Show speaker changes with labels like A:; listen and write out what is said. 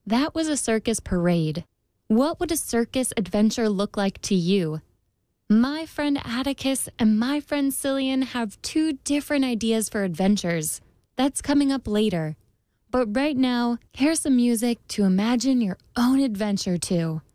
A: That was a circus parade. What would a circus adventure look like to you? My friend Atticus and my friend Cillian have two different ideas for adventures. That's coming up later. But right now, here's some music to imagine your own adventure to.